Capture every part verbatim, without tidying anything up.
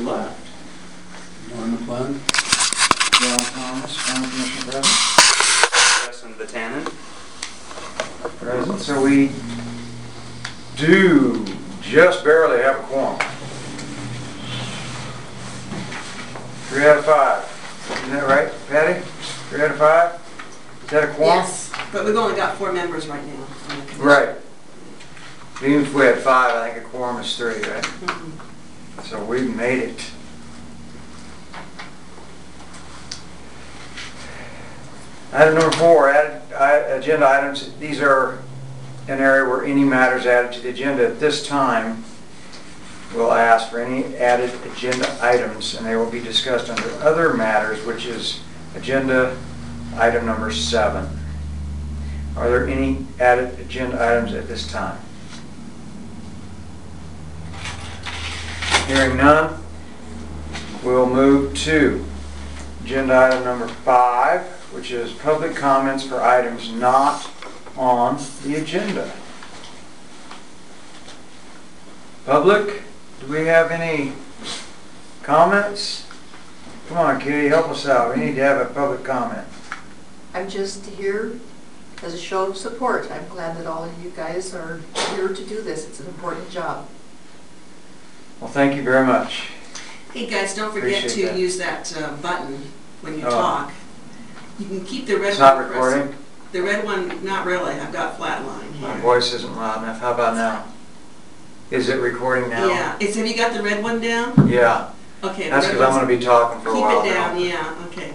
left. Norm McClellan. John Thomas, County Commissioner present. Justin Vatanen. Present. So we do just barely have a quorum. Three out of five. Isn't that right, Patty? Three out of five? Is that a quorum? Yes, but we've only got four members right now on the commission. Right. Even if we had five, I think a quorum is three, right? Mm-hmm. So we've made it. Item number four, added uh, agenda items. These are an area where any matters added to the agenda. At this time, we'll ask for any added agenda items, and they will be discussed under other matters, which is agenda item number seven. Are there any added agenda items at this time? Hearing none, we'll move to agenda item number five, which is public comments for items not on the agenda. Public, do we have any comments? Come on, Kitty, help us out. We need to have a public comment. I'm just here as a show of support. I'm glad that all of you guys are here to do this. It's an important job. Well, thank you very much. Hey guys, don't forget Appreciate to that. use that uh, button when you Oh. talk. You can keep the red It's one not pressed. recording. The red one, not really. I've got flatline here. My voice isn't loud enough. How about now? Is it recording now? Yeah. It's, have you got the red one down? Yeah. Okay. the That's red because I'm one's- going to be talking for a Keep while it down. now. Yeah. Okay.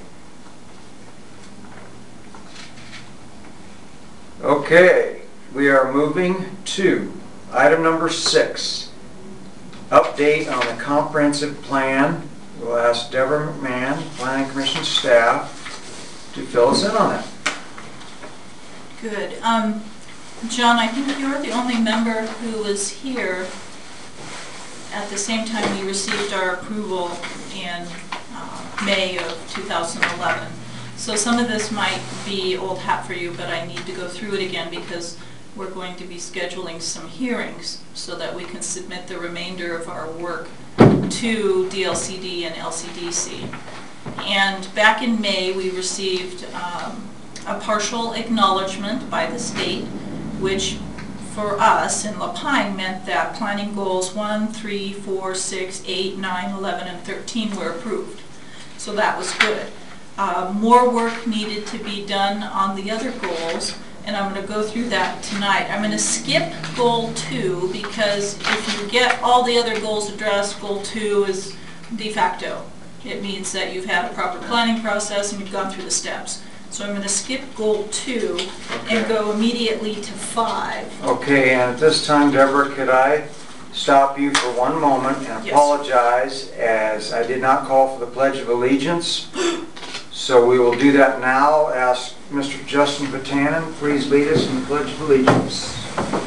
Okay, we are moving to item number six. Update on the comprehensive plan. We'll ask Deborah McMahon, Planning Commission staff, to fill us in on that. Good. Um, John, I think you're the only member who was here at the same time we received our approval in uh, May of two thousand eleven. So some of this might be old hat for you, but I need to go through it again because we're going to be scheduling some hearings so that we can submit the remainder of our work to D L C D and L C D C. And back in May, we received um, a partial acknowledgement by the state, which for us in La Pine meant that planning goals one, three, four, six, eight, nine, eleven, and thirteen were approved. So that was good. Uh, more work needed to be done on the other goals, and I'm going to go through that tonight. I'm going to skip goal two because if you get all the other goals addressed, goal two is de facto. It means that you've had a proper planning process and you've gone through the steps. So I'm going to skip goal two Okay. and go immediately to five. Okay, and at this time, Deborah, could I stop you for one moment and Yes. apologize as I did not call for the Pledge of Allegiance. So we will do that now. Ask Mister Justin Vatanen, please lead us in the Pledge of Allegiance.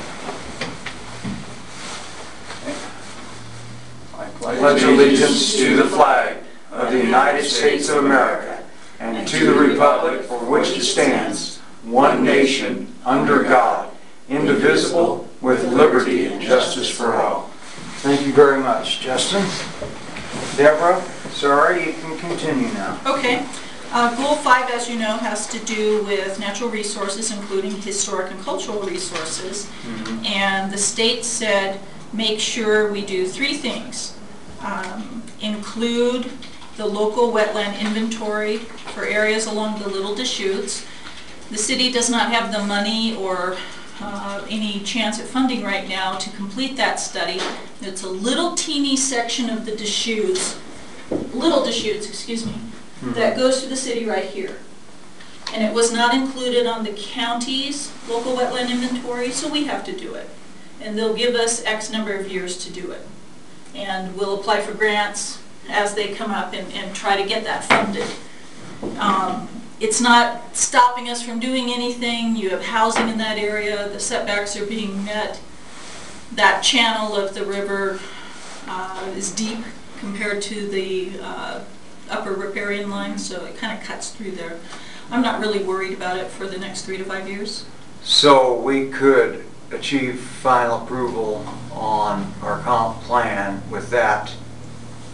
I pledge allegiance to the flag of the United States of America and to the republic for which it stands, one nation, under God, indivisible, with liberty and justice for all. Thank you very much, Justin. Deborah, sorry, you can continue now. Okay. Uh, goal five, as you know, has to do with natural resources, including historic and cultural resources. Mm-hmm. And the state said, make sure we do three things. Um, include the local wetland inventory for areas along the Little Deschutes. The city does not have the money or uh, any chance at funding right now to complete that study. It's a little teeny section of the Deschutes, Little Deschutes, excuse me, that goes to the city right here. And it was not included on the county's local wetland inventory, so we have to do it. And they'll give us X number of years to do it. And we'll apply for grants as they come up and, and try to get that funded. Um, it's not stopping us from doing anything. You have housing in that area. The setbacks are being met. That channel of the river uh, is deep compared to the uh, upper riparian line, so it kind of cuts through there. I'm not really worried about it for the next three to five years. So we could achieve final approval on our comp plan with that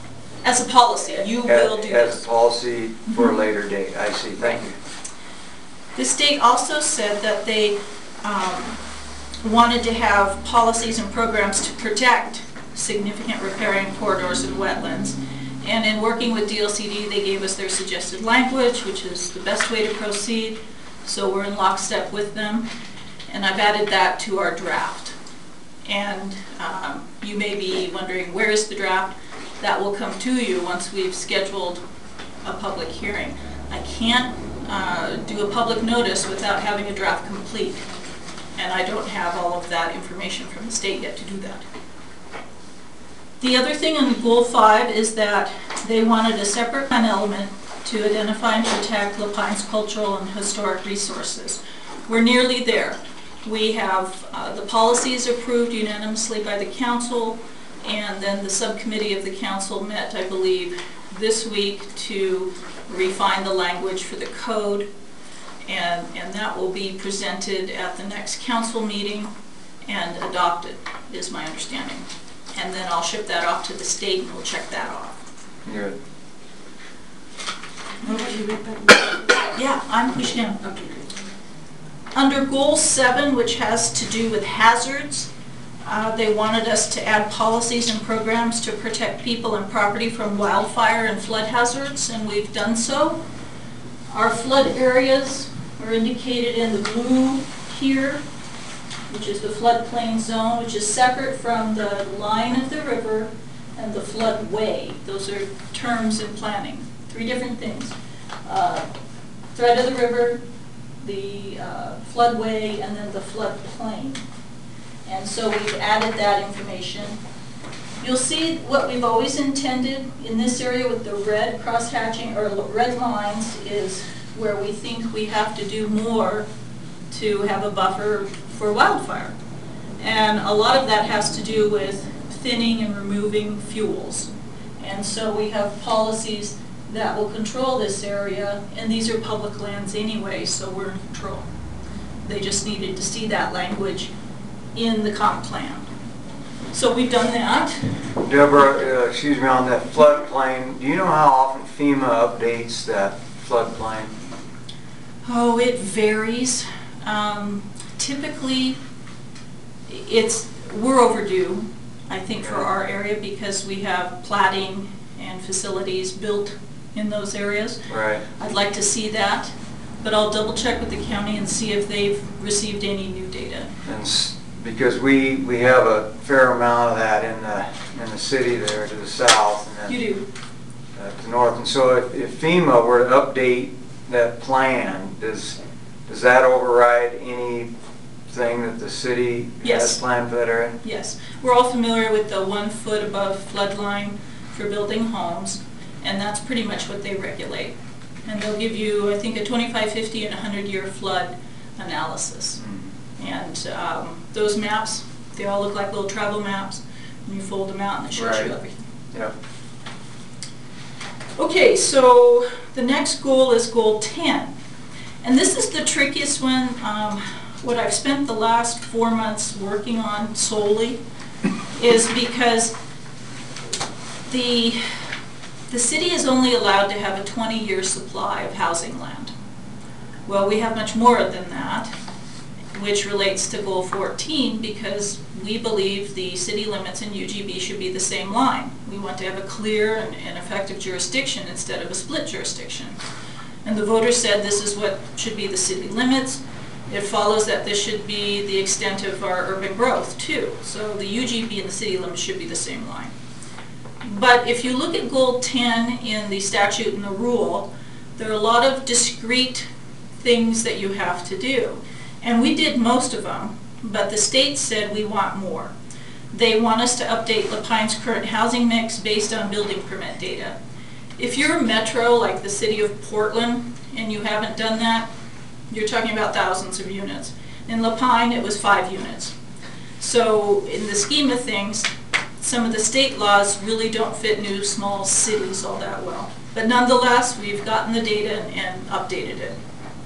As a policy, you will do As this. a policy for a Mhm. later date, I see, thank you. The state also said that they um, wanted to have policies and programs to protect significant riparian corridors and wetlands. And in working with D L C D, they gave us their suggested language, which is the best way to proceed. So we're in lockstep with them. And I've added that to our draft. And um, you may be wondering, where is the draft? That will come to you once we've scheduled a public hearing. I can't uh, do a public notice without having a draft complete. And I don't have all of that information from the state yet to do that. The other thing in Goal five is that they wanted a separate plan element to identify and protect La Pine's cultural and historic resources. We're nearly there. We have uh, the policies approved unanimously by the council, and then the subcommittee of the council met, I believe, this week to refine the language for the code, and, and that will be presented at the next council meeting and adopted, is my understanding. And then I'll ship that off to the state and we'll check that off. Good. Yeah, I'm pushing in. Okay, good. Under Goal seven, which has to do with hazards, uh, they wanted us to add policies and programs to protect people and property from wildfire and flood hazards, and we've done so. Our flood areas are indicated in the blue here, which is the floodplain zone, which is separate from the line of the river and the floodway. Those are terms in planning, three different things. Uh, thread of the river, the uh, floodway, and then the floodplain. And so we've added that information. You'll see what we've always intended in this area with the red cross-hatching, or red lines, is where we think we have to do more to have a buffer for wildfire. And a lot of that has to do with thinning and removing fuels. And so we have policies that will control this area, and these are public lands anyway, so we're in control. They just needed to see that language in the comp plan. So we've done that. Deborah, uh, excuse me, on that floodplain, do you know how often FEMA updates that floodplain? Oh, it varies. Um, typically, it's, we're overdue, I think, for our area because we have plating and facilities built in those areas. Right. I'd like to see that, but I'll double check with the county and see if they've received any new data. And s- because we, we have a fair amount of that in the, in the city there to the south and then You do. uh, to the north. And so if, if FEMA were to update that plan, does, does that override anything that the city Yes. has planned for that area? Yes. We're all familiar with the one foot above flood line for building homes, and that's pretty much what they regulate. And they'll give you, I think, a twenty-five, fifty, and a hundred year flood analysis. And um, those maps, they all look like little travel maps, and you fold them out and it shows Right. you everything. Yep. Okay, so the next goal is goal ten. And this is the trickiest one, um, what I've spent the last four months working on solely, is because the, the city is only allowed to have a twenty year supply of housing land. Well, we have much more than that, which relates to goal fourteen, because we believe the city limits in U G B should be the same line. We want to have a clear and, and effective jurisdiction instead of a split jurisdiction. And the voters said this is what should be the city limits. It follows that this should be the extent of our urban growth too. So the U G B and the city limits should be the same line. But if you look at goal ten in the statute and the rule, there are a lot of discrete things that you have to do. And we did most of them, but the state said we want more. They want us to update La Pine's current housing mix based on building permit data. If you're a metro like the city of Portland and you haven't done that, you're talking about thousands of units. In La Pine, it was five units. So in the scheme of things, some of the state laws really don't fit new small cities all that well. But nonetheless, we've gotten the data and, and updated it.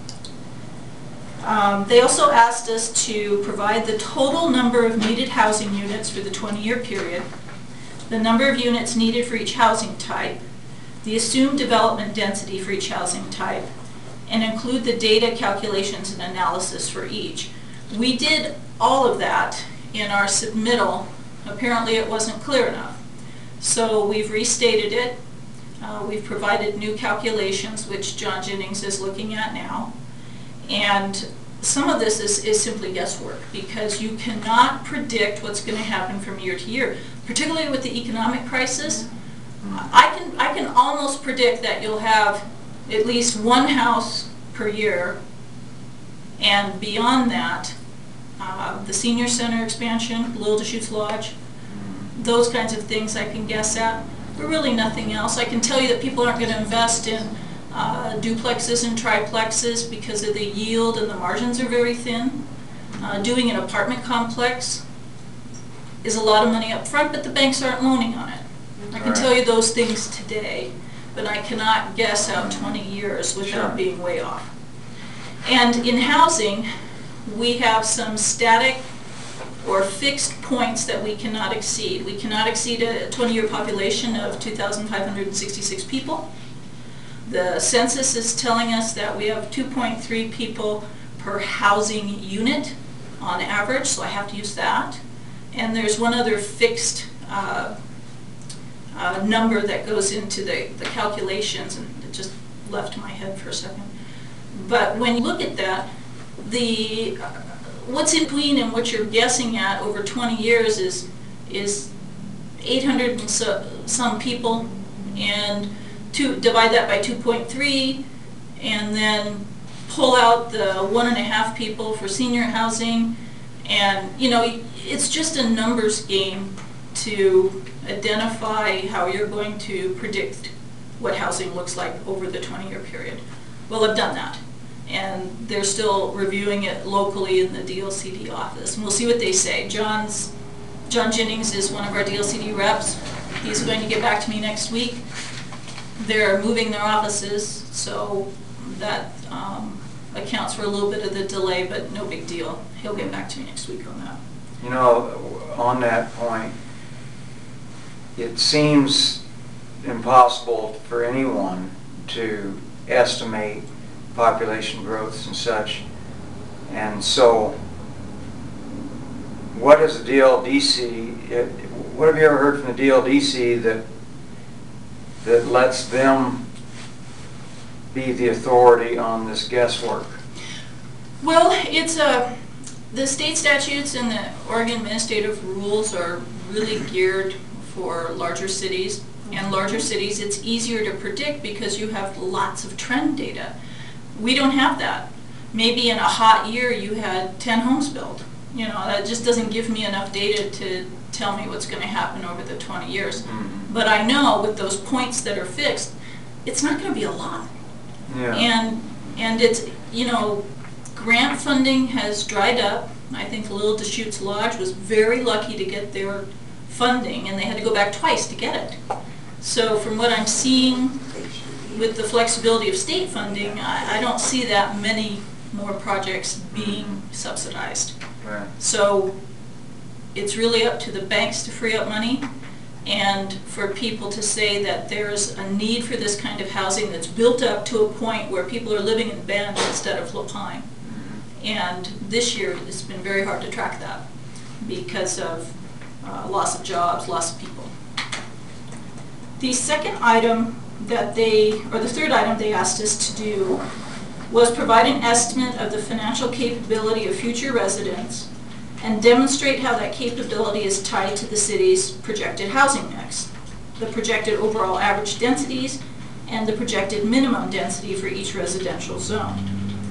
Um, they also asked us to provide the total number of needed housing units for the twenty year period. the number of units needed for each housing type, the assumed development density for each housing type, and include the data calculations and analysis for each. We did all of that in our submittal. Apparently it wasn't clear enough. So we've restated it. Uh, we've provided new calculations, which John Jennings is looking at now. And some of this is, is simply guesswork, because you cannot predict what's going to happen from year to year, particularly with the economic crisis. I can, I can almost predict that you'll have at least one house per year, and beyond that, uh, the senior center expansion, Little Deschutes Lodge, those kinds of things I can guess at, but really nothing else. I can tell you that people aren't going to invest in uh, duplexes and triplexes because of the yield, and the margins are very thin. Uh, doing an apartment complex is a lot of money up front, but the banks aren't loaning on it. I can Right. tell you those things today, but I cannot guess out twenty years without Sure. being way off. And in housing, we have some static or fixed points that we cannot exceed. We cannot exceed a twenty-year population of two thousand five hundred sixty-six people. The census is telling us that we have two point three people per housing unit on average, so I have to use that. And there's one other fixed uh, uh, number that goes into the, the calculations, and it just left my head for a second. But when you look at that, the uh, what's in between and what you're guessing at over twenty years is is eight hundred and so, some people, and two, divide that by two point three, and then pull out the one and a half people for senior housing, and you know, it's just a numbers game to identify how you're going to predict what housing looks like over the twenty-year period. Well, I've done that, and they're still reviewing it locally in the D L C D office, and we'll see what they say. John's, John Jennings is one of our D L C D reps. He's going to get back to me next week. They're moving their offices, so that um, accounts for a little bit of the delay, but no big deal. He'll get back to me next week on that. You know, on that point, it seems impossible for anyone to estimate population growths and such. And so, what does the D L D C, it, what have you ever heard from the D L D C that that lets them be the authority on this guesswork? Well, it's a, the state statutes and the Oregon administrative rules are really geared for larger cities. And larger cities, it's easier to predict because you have lots of trend data. We don't have that. Maybe in a hot year you had ten homes built. You know, that just doesn't give me enough data to tell me what's going to happen over the twenty years. Mm-hmm. But I know with those points that are fixed, it's not going to be a lot. Yeah. And and it's, you know, grant funding has dried up. I think Little Deschutes Lodge was very lucky to get their funding, and they had to go back twice to get it. So from what I'm seeing with the flexibility of state funding, I, I don't see that many more projects being subsidized. Right. So it's really up to the banks to free up money, and for people to say that there's a need for this kind of housing that's built up to a point where people are living in Bend instead of Lapine. And this year it's been very hard to track that because of uh, loss of jobs, loss of people. The second item that they, or the third item they asked us to do was provide an estimate of the financial capability of future residents and demonstrate how that capability is tied to the city's projected housing mix, the projected overall average densities, and the projected minimum density for each residential zone.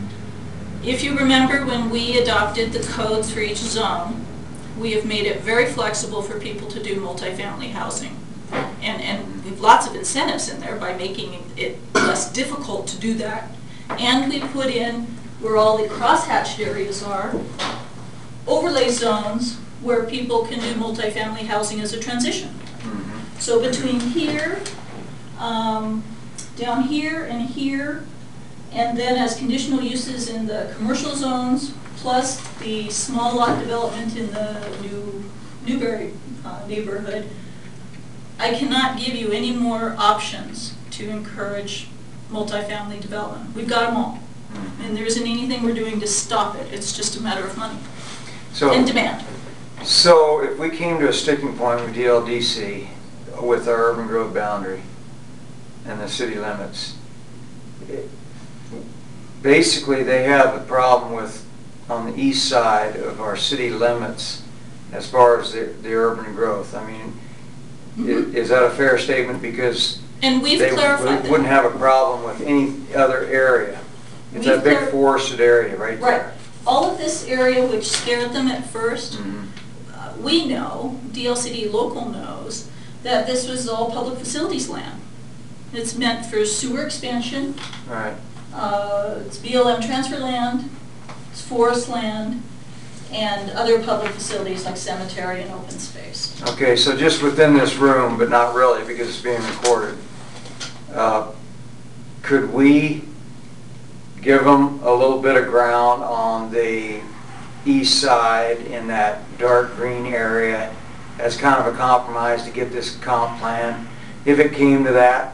If you remember, when we adopted the codes for each zone, we have made it very flexible for people to do multifamily housing. And, and we have lots of incentives in there by making it less difficult to do that. And we put in, where all the crosshatched areas are, overlay zones where people can do multifamily housing as a transition. Mm-hmm. So between here, um, down here and here, and then as conditional uses in the commercial zones, plus the small lot development in the new Newberry uh, neighborhood, I cannot give you any more options to encourage multifamily development. We've got them all. And there isn't anything we're doing to stop it. It's just a matter of money So, and demand. so if we came to a sticking point with D L D C, with our urban growth boundary and the city limits, it- basically they have the problem with, on the east side of our city limits, as far as the, the urban growth. I mean, i- Mhm. is that a fair statement? Because And we've they clarified that. wouldn't have a problem with any other area. It's We've that big clar- forested area right Right. there. All of this area which scared them at first, Mhm. uh, we know, D L C D local knows, that this was all public facilities land. It's meant for sewer expansion, Right. uh, it's B L M transfer land, it's forest land, and other public facilities like cemetery and open space. Okay, so just within this room, but not really because it's being recorded, uh, could we give them a little bit of ground on the east side in that dark green area as kind of a compromise to get this comp plan, if it came to that?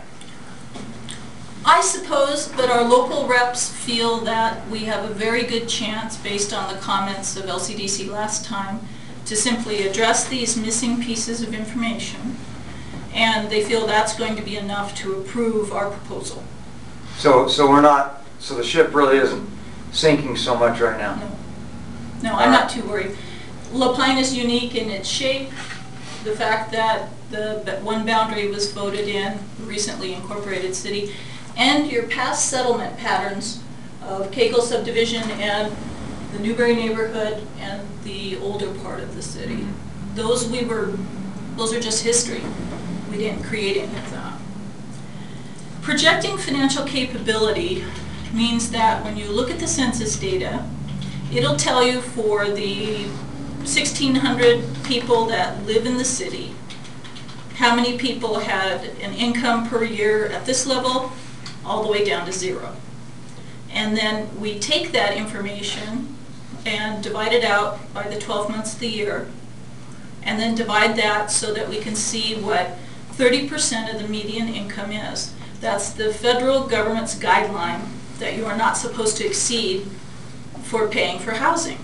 I suppose, but our local reps feel that we have a very good chance, based on the comments of L C D C last time, to simply address these missing pieces of information, and they feel that's going to be enough to approve our proposal. So, so we're not, so the ship really isn't sinking so much right now? No, no, I'm not too worried. La Pine is unique in its shape. The fact that the that one boundary was voted in, recently incorporated city, and your past settlement patterns of Cagle subdivision and the Newberry neighborhood and the older part of the city. Those we were, those are just history. We didn't create any of that. Projecting financial capability means that when you look at the census data, it'll tell you for the sixteen hundred people that live in the city, how many people had an income per year at this level, all the way down to zero. And then we take that information and divide it out by the twelve months of the year, and then divide that so that we can see what thirty percent of the median income is. That's the federal government's guideline that you are not supposed to exceed for paying for housing.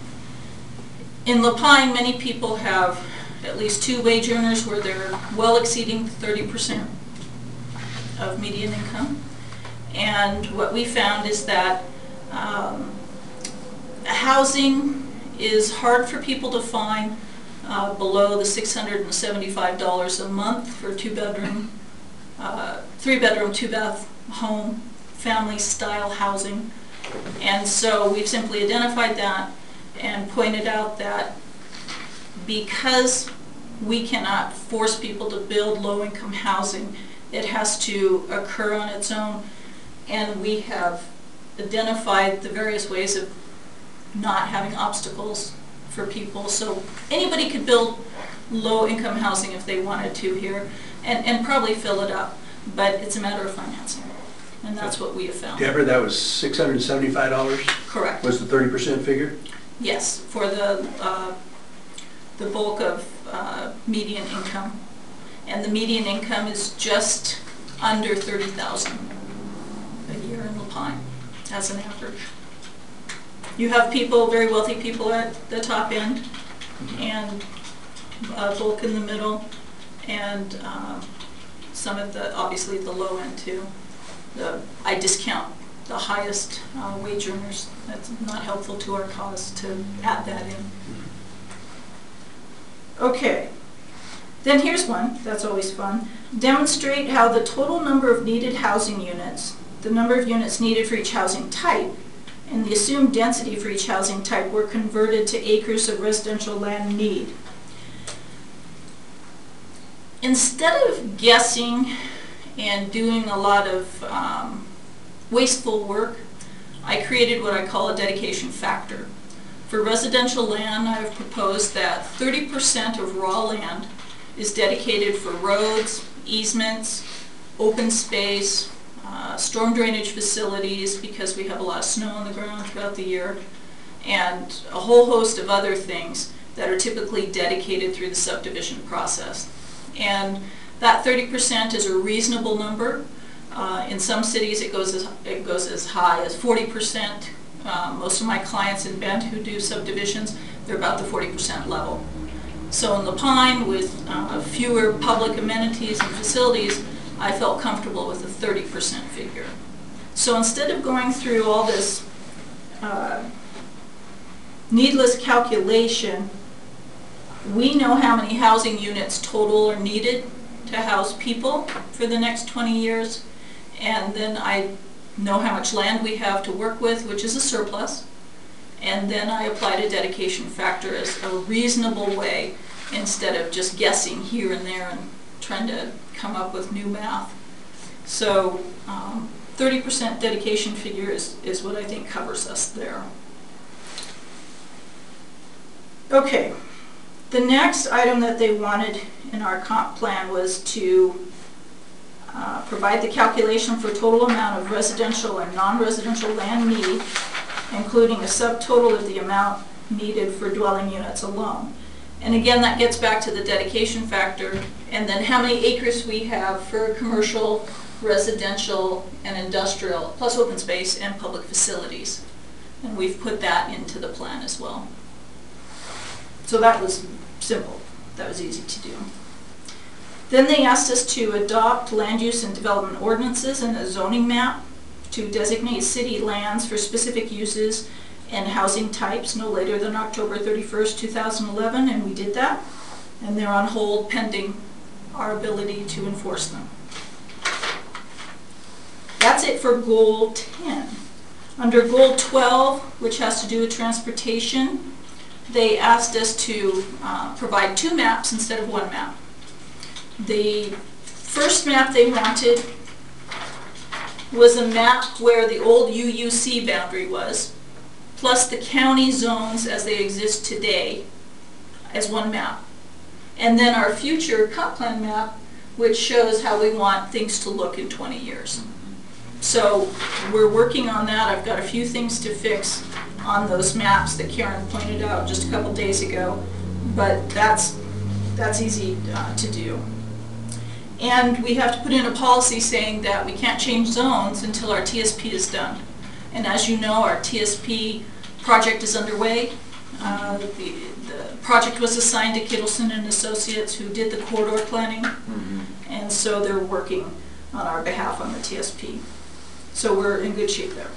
In La Pine, many people have at least two wage earners where they're well exceeding thirty percent of median income. And what we found is that um, housing is hard for people to find uh, below the six hundred seventy-five dollars a month for a two-bedroom, uh, three-bedroom, two-bath home, family-style housing. And so we've simply identified that and pointed out that because we cannot force people to build low-income housing, it has to occur on its own. And we have identified the various ways of not having obstacles for people. So anybody could build low-income housing if they wanted to here, and, and probably fill it up. But it's a matter of financing. And that's what we have found. Deborah, that was six hundred seventy-five dollars? Correct. Was the thirty percent figure? Yes, for the, uh, the bulk of uh, median income. And the median income is just under thirty thousand dollars a year in La Pine as an average. You have people, very wealthy people at the top end, and uh, bulk in the middle, and uh, some at the, obviously the low end too. The, I discount the highest uh, wage earners. That's not helpful to our cause to add that in. Okay, then here's one, that's always fun. Demonstrate how the total number of needed housing units, the number of units needed for each housing type, and the assumed density for each housing type were converted to acres of residential land need. Instead of guessing and doing a lot of um, wasteful work, I created what I call a dedication factor. For residential land, I have proposed that thirty percent of raw land is dedicated for roads, easements, open space, uh, storm drainage facilities, because we have a lot of snow on the ground throughout the year, and a whole host of other things that are typically dedicated through the subdivision process. And That thirty percent is a reasonable number. Uh, in some cities it goes as, it goes as high as forty percent. Uh, most of my clients in Bend who do subdivisions, they're about the forty percent level. So in La Pine, with uh, fewer public amenities and facilities, I felt comfortable with a thirty percent figure. So instead of going through all this uh, needless calculation, we know how many housing units total are needed to house people for the next twenty years, and then I know how much land we have to work with, which is a surplus, and then I applied a dedication factor as a reasonable way instead of just guessing here and there and trying to come up with new math. So um, thirty percent dedication figure is, is what I think covers us there. Okay, the next item that they wanted in our comp plan was to uh, provide the calculation for total amount of residential and non-residential land need, including a subtotal of the amount needed for dwelling units alone. And again, that gets back to the dedication factor, and then how many acres we have for commercial, residential, and industrial, plus open space and public facilities. And we've put that into the plan as well. So that was simple. That was easy to do. Then they asked us to adopt land use and development ordinances and a zoning map to designate city lands for specific uses and housing types no later than October thirty-first, two thousand eleven, and we did that. And they're on hold pending our ability to enforce them. That's it for goal ten. Under goal twelve, which has to do with transportation, they asked us to uh, provide two maps instead of one map. The first map they wanted was a map where the old U U C boundary was, plus the county zones as they exist today as one map. And then our future comp plan map, which shows how we want things to look in twenty years. So we're working on that. I've got a few things to fix on those maps that Karen pointed out just a couple days ago, but that's, that's easy uh, to do. And we have to put in a policy saying that we can't change zones until our T S P is done. And as you know, our T S P project is underway. Uh, the, the project was assigned to Kittleson and Associates, who did the corridor planning, mm-hmm. and so they're working on our behalf on the T S P. So we're in good shape there.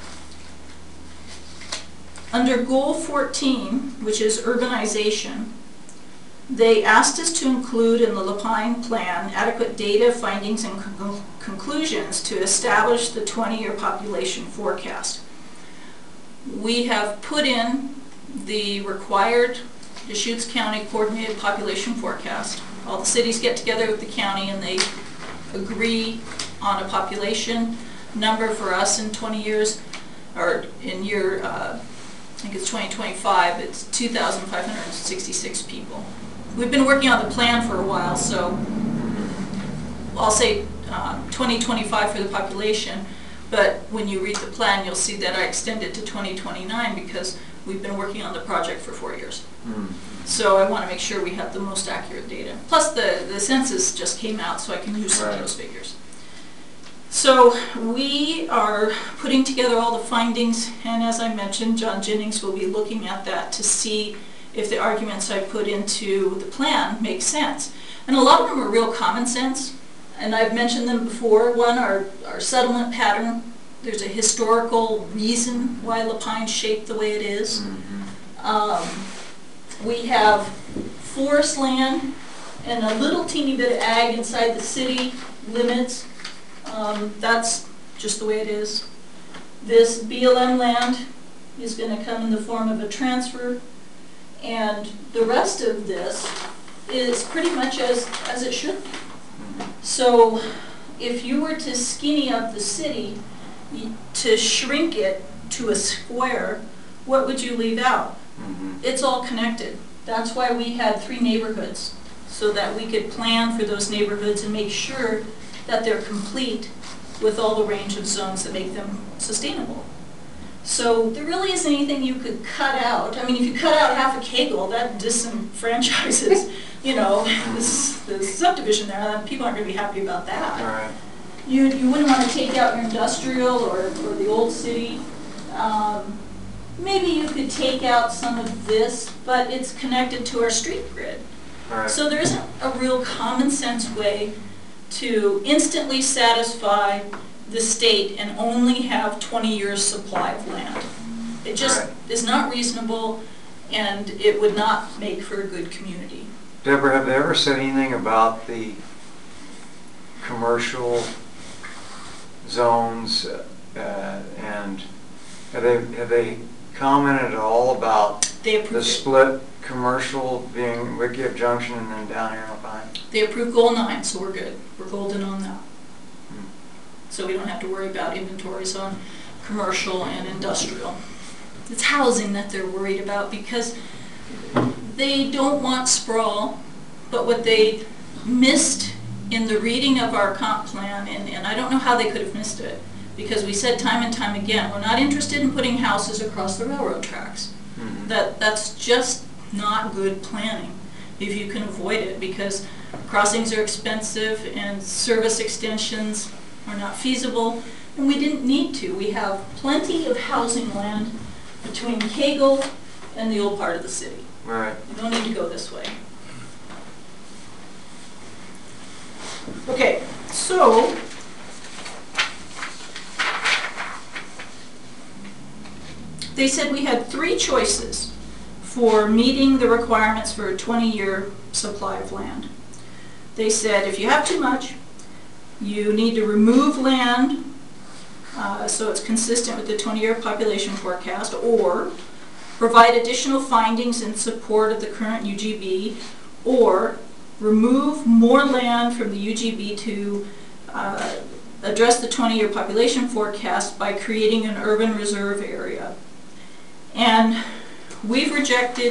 Under goal fourteen, which is urbanization, they asked us to include in the La Pine plan adequate data, findings, and con conclusions to establish the twenty-year population forecast. We have put in the required Deschutes County coordinated population forecast. All the cities get together with the county and they agree on a population number for us in twenty years, or in year, uh, I think it's twenty twenty-five, it's two thousand five hundred sixty-six people. We've been working on the plan for a while, so I'll say uh, twenty twenty-five for the population, but when you read the plan, you'll see that I extend it to twenty twenty-nine because we've been working on the project for four years. Mm. So I want to make sure we have the most accurate data. Plus the, the census just came out, so I can use some right. of those figures. So we are putting together all the findings, and as I mentioned, John Jennings will be looking at that to see if the arguments I put into the plan make sense. And a lot of them are real common sense, and I've mentioned them before. One, our, our settlement pattern. There's a historical reason why La Pine shaped the way it is. Mm-hmm. um, we have forest land and a little teeny bit of ag inside the city limits. Um, that's just the way it is. This B L M land is going to come in the form of a transfer, and the rest of this is pretty much as, as it should be. So if you were to skinny up the city, to shrink it to a square, what would you leave out? Mm-hmm. It's all connected. That's why we had three neighborhoods, so that we could plan for those neighborhoods and make sure that they're complete with all the range of zones that make them sustainable. So there really isn't anything you could cut out. I mean, if you cut out half a Kegel, that disenfranchises, you know, this, this subdivision there, then people aren't going to be happy about that. All right. You, you wouldn't want to take out your industrial or, or the old city. Um, maybe you could take out some of this, but it's connected to our street grid. All right. So there isn't a real common sense way to instantly satisfy the state and only have twenty years supply of land. It just Right. is not reasonable, and it would not make for a good community. Deborah, have they ever said anything about the commercial zones, uh, and have they, have they commented at all about They the approved it. split commercial being Wickiup Junction and then down here in Alpine? They approved goal nine, so we're good. We're golden on that. Hmm. So we don't have to worry about inventories on commercial and industrial. It's housing that they're worried about because they don't want sprawl, but what they missed in the reading of our comp plan, and, and I don't know how they could have missed it, because we said time and time again, we're not interested in putting houses across the railroad tracks. Mhm. That, that's just not good planning if you can avoid it, because crossings are expensive and service extensions are not feasible, and we didn't need to. We have plenty of housing land between Kegel and the old part of the city. Right. You don't need to go this way. Okay, so they said we had three choices for meeting the requirements for a twenty-year supply of land. They said if you have too much, you need to remove land uh, so it's consistent with the twenty-year population forecast, or provide additional findings in support of the current U G B, or remove more land from the U G B to uh, address the twenty-year population forecast by creating an urban reserve area. And we've rejected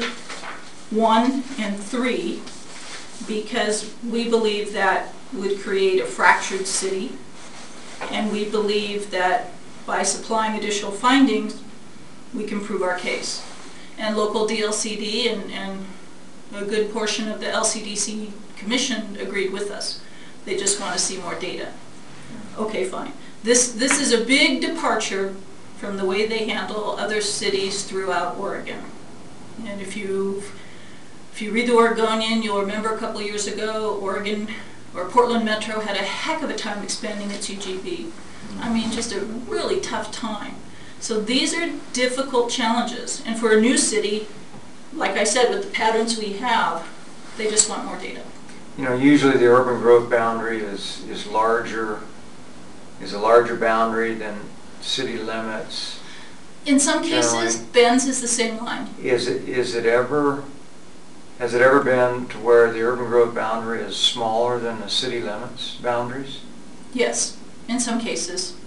one and three because we believe that would create a fractured city, and we believe that by supplying additional findings, we can prove our case. And local D L C D and, and a good portion of the L C D C Commission agreed with us. They just want to see more data. Okay, fine. This, this is a big departure from the way they handle other cities throughout Oregon. And if you, if you read the Oregonian, you'll remember a couple years ago, Oregon, or Portland Metro had a heck of a time expanding its U G B. I mean, just a really tough time. So these are difficult challenges. And for a new city, like I said, with the patterns we have, they just want more data. You know, usually the urban growth boundary is, is larger, is a larger boundary than city limits. In some cases, Generally. Ben's is the same line. Is it, is it ever, has it ever been to where the urban growth boundary is smaller than the city limits boundaries? Yes, in some cases.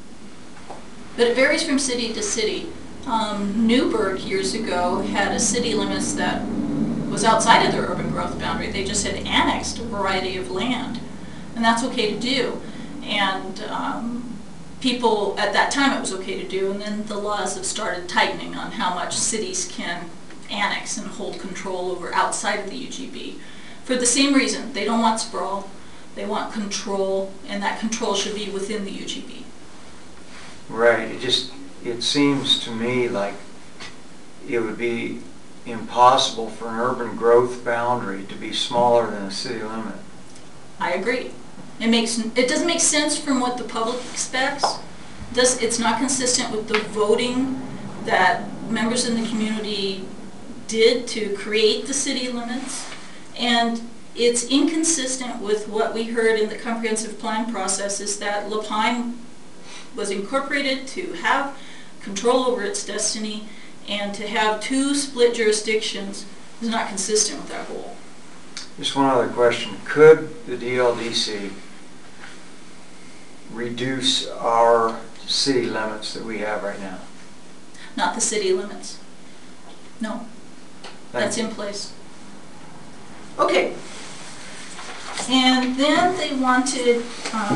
But it varies from city to city. Um, Newburgh years ago had a city limits that was outside of their urban growth boundary. They just had annexed a variety of land, and that's okay to do. And um, people, at that time it was okay to do, and then the laws have started tightening on how much cities can annex and hold control over outside of the U G B. For the same reason, they don't want sprawl, they want control, and that control should be within the U G B. Right, it just, it seems to me like it would be impossible for an urban growth boundary to be smaller than a city limit. I agree. It makes, it doesn't make sense from what the public expects. Does, it's not consistent with the voting that members in the community did to create the city limits, and it's inconsistent with what we heard in the comprehensive plan process, is that La Pine was incorporated to have control over its destiny, and to have two split jurisdictions is not consistent with that goal. Just one other question. Could the D L D C reduce our city limits that we have right now? Not the city limits. No, that's in place. Okay. And then they wanted um,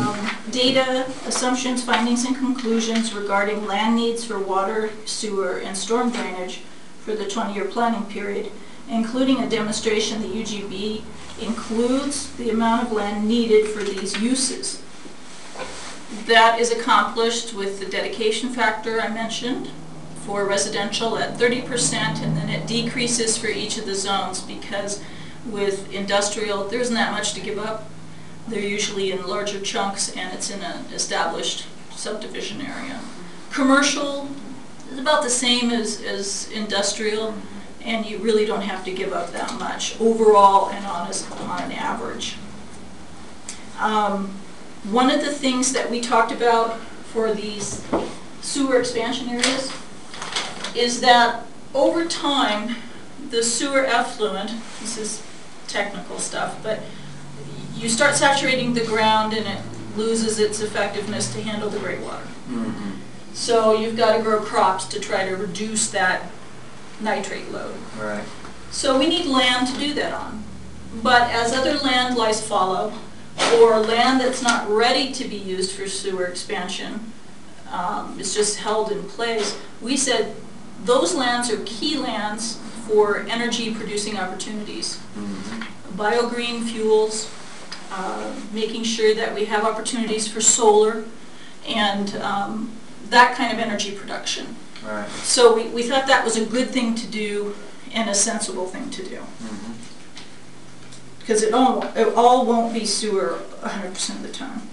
data, assumptions, findings, and conclusions regarding land needs for water, sewer, and storm drainage for the twenty-year planning period, including a demonstration that U G B includes the amount of land needed for these uses. That is accomplished with the dedication factor I mentioned for residential at thirty percent, and then it decreases for each of the zones because with industrial, there isn't that much to give up. They're usually in larger chunks and it's in an established subdivision area. Commercial is about the same as, as industrial, and you really don't have to give up that much overall and on, a, on an average. Um, one of the things that we talked about for these sewer expansion areas is that over time, the sewer effluent, this is technical stuff, but you start saturating the ground and it loses its effectiveness to handle the gray water. Mm-hmm. So you've got to grow crops to try to reduce that nitrate load. Right. So we need land to do that on. But as other land lies follow, or land that's not ready to be used for sewer expansion, um, it's just held in place, we said those lands are key lands for energy producing opportunities. Mm-hmm. Biogreen fuels, uh, making sure that we have opportunities for solar and um, that kind of energy production. Right. So we, we thought that was a good thing to do and a sensible thing to do. Mm-hmm. Because it all, it all won't be sewer one hundred percent of the time.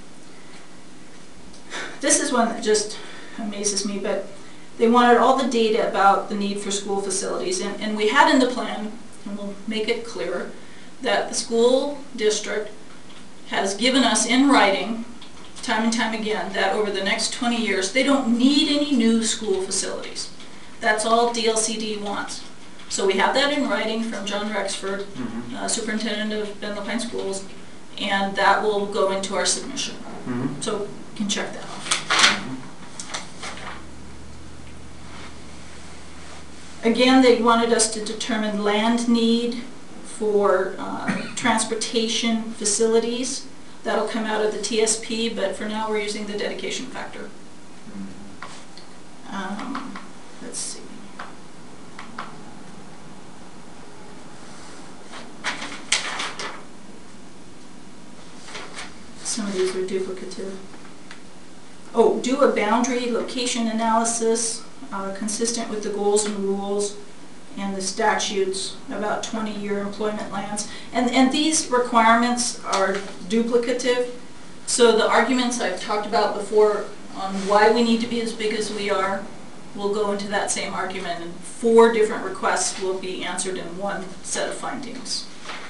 This is one that just amazes me, but they wanted all the data about the need for school facilities. And, and we had in the plan, and we'll make it clearer, that the school district has given us in writing, time and time again, that over the next twenty years, they don't need any new school facilities. That's all D L C D wants. So we have that in writing from John Rexford, Mm-hmm. uh, superintendent of Ben Lopine Schools, and that will go into our submission. Mm-hmm. So you can check that off. Again, they wanted us to determine land need for uh, transportation facilities. That'll come out of the T S P, but for now we're using the dedication factor. Um, let's see. Some of these are duplicative. Oh, do a boundary location analysis uh, consistent with the goals and rules and the statutes about twenty-year employment lands. And, and these requirements are duplicative. So the arguments I've talked about before on why we need to be as big as we are will go into that same argument, and four different requests will be answered in one set of findings.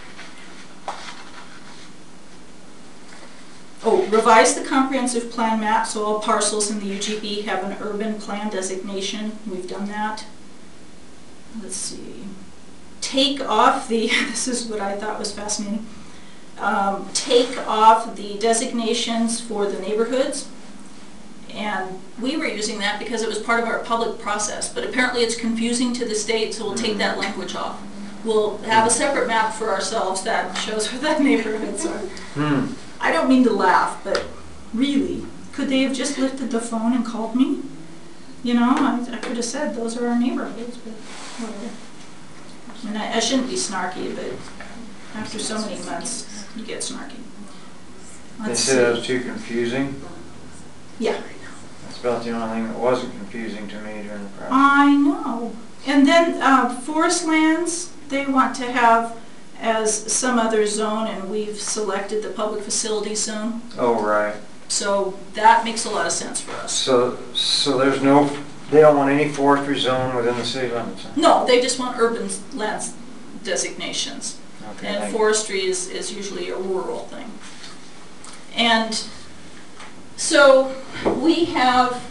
Oh, revise the comprehensive plan map so all parcels in the U G B have an urban plan designation. We've done that. Let's see. Take off the, this is what I thought was fascinating, um, take off the designations for the neighborhoods. And we were using that because it was part of our public process, but apparently it's confusing to the state, so we'll take that language off. We'll have a separate map for ourselves that shows where the neighborhoods are. Hmm. I don't mean to laugh, but really, could they have just lifted the phone and called me? You know, I, I could have said those are our neighborhoods, but whatever. I mean, I, I shouldn't be snarky, but after so many months, you get snarky. They Let's said it was see. too confusing. Yeah, That's about the only thing that wasn't confusing to me during the process. I know. And then uh, forest lands, they want to have as some other zone, and we've selected the public facilities zone. Oh, right. So that makes a lot of sense for us. So, so there's no, they don't want any forestry zone within the city limits? Huh? No, they just want urban lands designations. Okay, And thank you. forestry is, is usually a rural thing. And so we have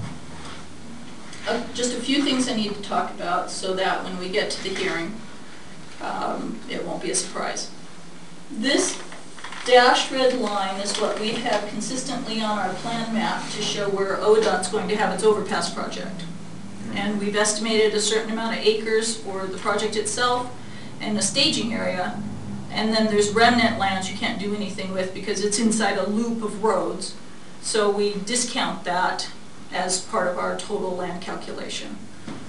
uh, just a few things I need to talk about so that when we get to the hearing, um, it won't be a surprise. This dashed red line is what we have consistently on our plan map to show where O D O T's going to have its overpass project. And we've estimated a certain amount of acres for the project itself and the staging area. And then there's remnant lands you can't do anything with because it's inside a loop of roads. So we discount that as part of our total land calculation.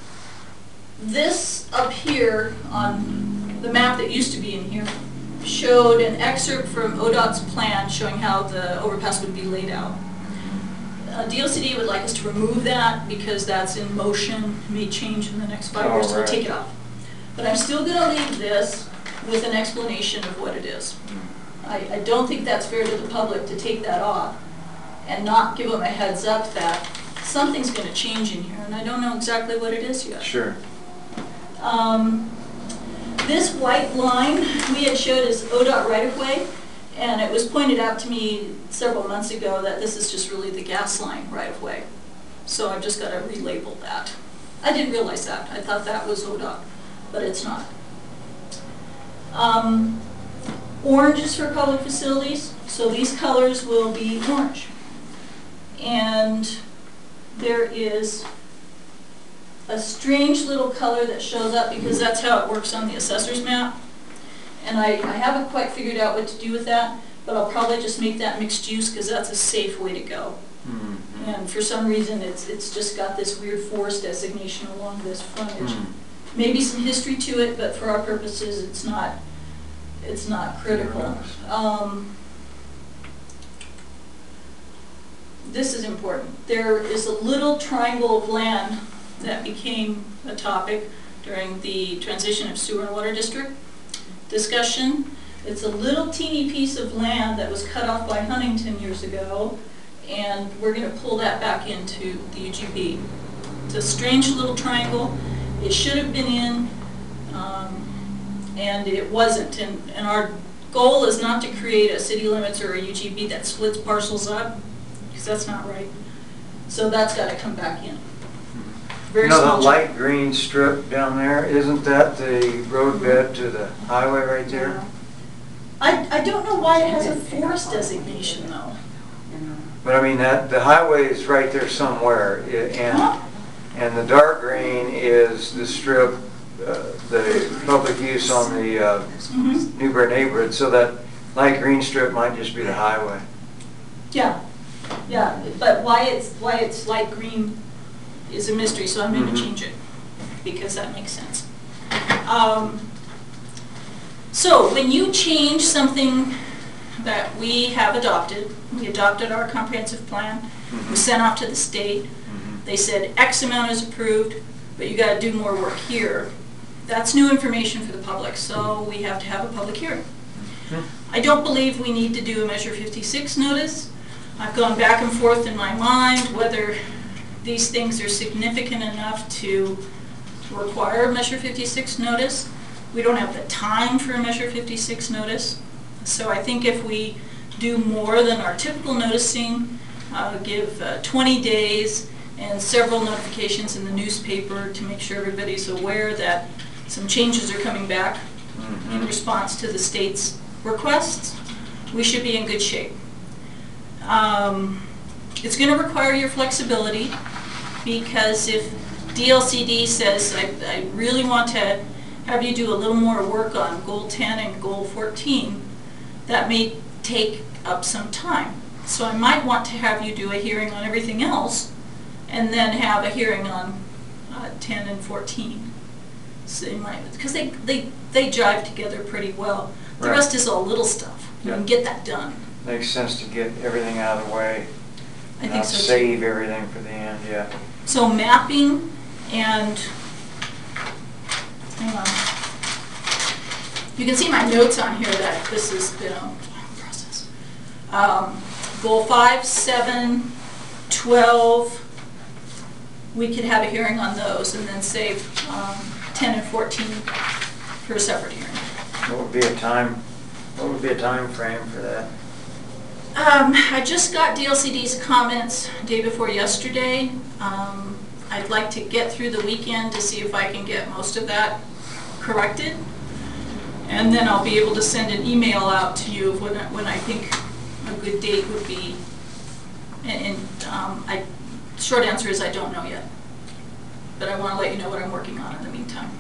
This up here on the map that used to be in here showed an excerpt from O D O T's plan showing how the overpass would be laid out. Uh, D O C D would like us to remove that because that's in motion, may change in the next five years, so we'll Alright. take it off. But I'm still gonna leave this with an explanation of what it is. I, I don't think that's fair to the public to take that off and not give them a heads up that something's gonna change in here, and I don't know exactly what it is yet. Sure. Um, this white line we had showed as O D O T right-of-way, and it was pointed out to me several months ago that this is just really the gas line right-of-way. So I've just got to relabel that. I didn't realize that. I thought that was O D O T, but it's not. Um, orange is for public facilities, so these colors will be orange. And there is a strange little color that shows up because that's how it works on the assessor's map. And I, I haven't quite figured out what to do with that, but I'll probably just make that mixed use because that's a safe way to go. Mm-hmm. And for some reason, it's, it's just got this weird forest designation along this frontage. Mm. Maybe some history to it, but for our purposes, it's not, it's not critical. Um, this is important. There is a little triangle of land that became a topic during the transition of sewer and water district discussion. It's a little teeny piece of land that was cut off by Huntington years ago, and we're going to pull that back into the U G B. It's a strange little triangle. It should have been in, um, and it wasn't. And, and our goal is not to create a city limits or a U G B that splits parcels up, because that's not right. So that's got to come back in. Very You know, small the light green strip down there, isn't that the roadbed to the highway right there? Yeah. I, I don't know why it has a forest designation though. But I mean, that, the highway is right there somewhere, i- and, Huh? and the dark green is the strip, uh, the public use on the uh, Mhm. Newburgh neighborhood, so that light green strip might just be the highway. Yeah, yeah, but why it's, why it's light green is a mystery, so I'm going to Mhm. change it, because that makes sense. Um, so, when you change something that we have adopted, we adopted our comprehensive plan, we sent off to the state, they said X amount is approved, but you got to do more work here. That's new information for the public, so we have to have a public hearing. I don't believe we need to do a Measure fifty-six notice. I've gone back and forth in my mind whether these things are significant enough to require a Measure fifty-six notice. We don't have the time for a Measure fifty-six notice. So I think if we do more than our typical noticing, uh, give uh, twenty days and several notifications in the newspaper to make sure everybody's aware that some changes are coming back in response to the state's requests, we should be in good shape. Um, it's going to require your flexibility, because if D L C D says, I, I really want to have you do a little more work on goal ten and goal fourteen, that may take up some time. So I might want to have you do a hearing on everything else, and then have a hearing on uh, ten and fourteen. So you might, because they, they, they jive together pretty well. The Right. rest is all little stuff. You can Yeah. get that done. Makes sense to get everything out of the way, I think not so too. save everything for the end, yeah. So mapping and, hang on. You can see my notes on here that this has been a long process. Um, goal five, seven, twelve, we could have a hearing on those and then save um, ten and fourteen for a separate hearing. What would be a time, what would be a time frame for that? Um, I just got D L C D's comments day before yesterday. Um, I'd like to get through the weekend to see if I can get most of that corrected. And then I'll be able to send an email out to you of when I, when I think a good date would be. And, and um, I, short answer is I don't know yet. But I want to let you know what I'm working on in the meantime.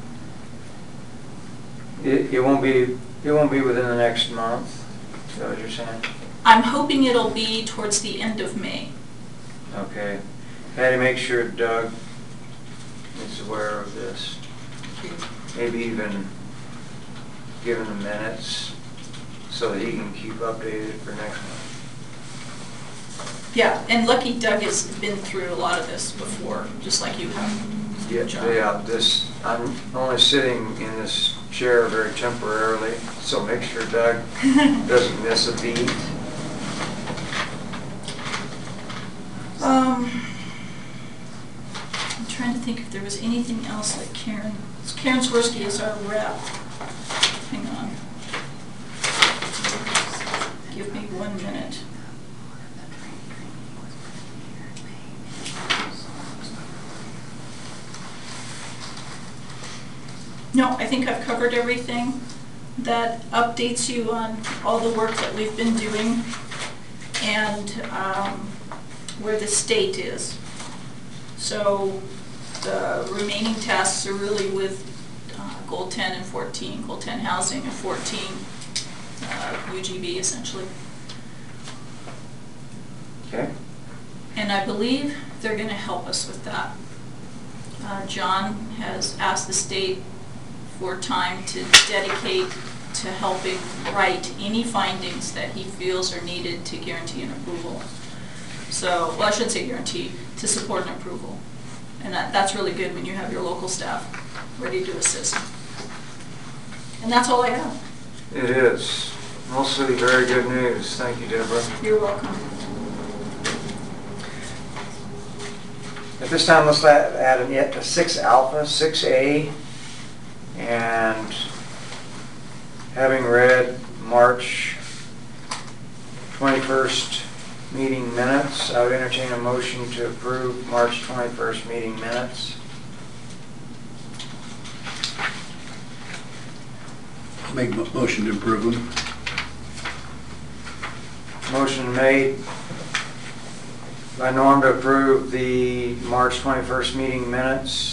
It, it won't be, it won't be within the next month, is that what you're saying? I'm hoping it'll be towards the end of May. Okay. Patty, make sure Doug is aware of this. Maybe even give him the minutes so that he can keep updated for next month. Yeah, and lucky Doug has been through a lot of this before, just like you have. Yeah, John. yeah, this, I'm only sitting in this chair very temporarily, so make sure Doug doesn't miss a beat. Um, I'm trying to think if there was anything else that Karen, Karen Swirsky is our rep. Hang on. Give me one minute. No, I think I've covered everything that updates you on all the work that we've been doing and um, where the state is. So the remaining tasks are really with uh, goal ten and fourteen, goal ten housing and fourteen uh, U G B essentially. Okay. And I believe they're going to help us with that. Uh, John has asked the state for time to dedicate to helping write any findings that he feels are needed to guarantee an approval. So, well, I shouldn't say guarantee, to support an approval. And that, that's really good when you have your local staff ready to assist. And that's all I have. It is. Mostly very good news. Thank you, Deborah. You're welcome. At this time, let's add add in yet a six alpha, six A, and having read March twenty-first meeting minutes, I would entertain a motion to approve March twenty-first meeting minutes. I'll make a mo- motion to approve them. Motion made by Norm to approve the March twenty-first meeting minutes.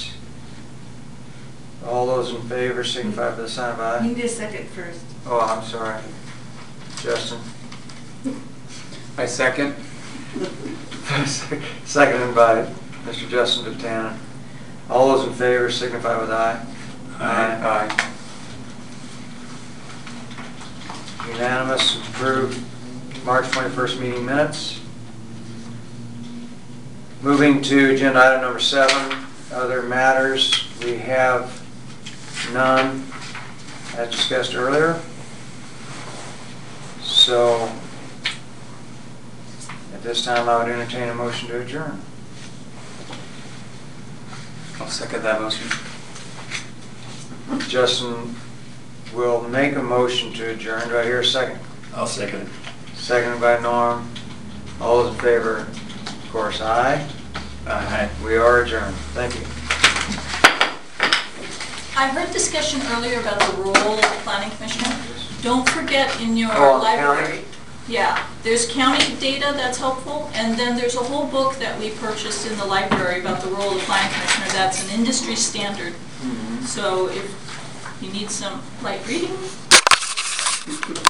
All those in favor signify by the sign of You aye. need a second first. Oh, I'm sorry. Justin. I second. Seconded by Mister Justin Buchanan. All those in favor signify with aye. Aye. Unanimous, approved March twenty-first meeting minutes. Moving to agenda item number seven, other matters. We have none, as discussed earlier. So, at this time, I would entertain a motion to adjourn. I'll second that motion. Justin will make a motion to adjourn. Do I hear a second? I'll second it. Seconded by Norm. All those in favor, of course, aye. Aye. We are adjourned. Thank you. I heard discussion earlier about the role of the planning commissioner. Don't forget in your Oh, library. county? Yeah, there's county data that's helpful, and then there's a whole book that we purchased in the library about the role of the planning commissioner. That's an industry standard. So if you need some light reading,